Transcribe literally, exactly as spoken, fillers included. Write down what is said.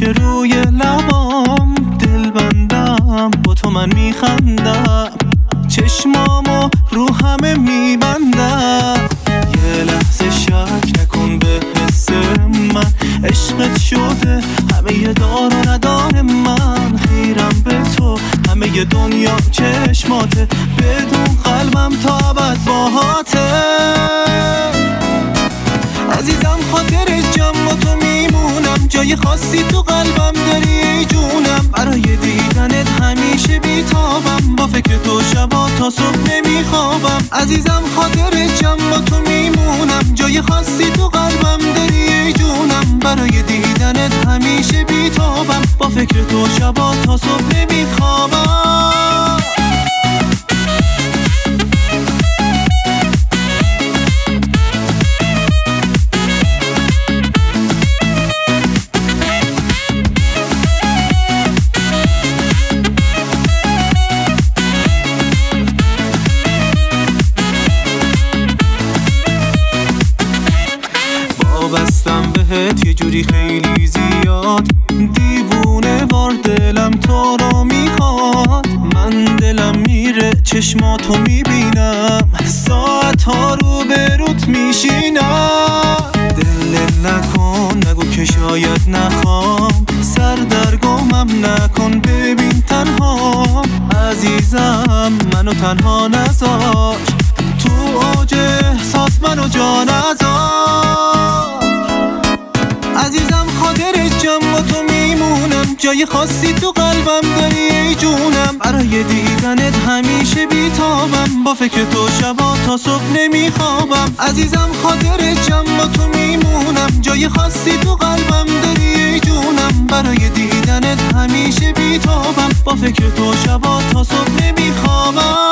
همیشه روی لبام دل بندم، با تو من میخندم، چشمامو رو همه میبندم. یه لحظه شک نکن به حس من، عشقت شده همه ی دار و ندار من. خیرم به تو همه ی دنیا چشماته، بدون قلبم تا ابد باهاته. عزیزم خاطر جمع و تو میمونم، جای خاصی تو قلبم داری جونم. برای دیدنت همیشه بیتابم، با فکر تو شبا تا صبح نمیخوابم. عزیزم خاطر جمع و تو میمونم، جای خاصی تو قلبم داری جونم. برای دیدنت همیشه بیتابم، با فکر تو شبا تا صبح نمیخوابم. بستم بهت یه جوری خیلی زیاد، دیوونه وار دلم تو رو میخواد. من دلم میره چشماتو میبینم، ساعت ها رو بروت میشینم. دل نکن نگو که شاید نخوام، سر درگمم نکن ببین تنها. عزیزم منو تنها نذار، تو اوج احساس منو جا نذار. عزیزم خاطر جمع و تو میمونم، جای خاصی تو قلبم داری ای جونم. برای دیدنت همیشه بیتابم، با فکر تو شبا تا صبح نمیخوابم. عزیزم خاطر جمع و تو میمونم، جای خاصی تو قلبم داری ای جونم. برای دیدنت همیشه بیتابم، با فکر تو شبا تا صبح نمیخوابم.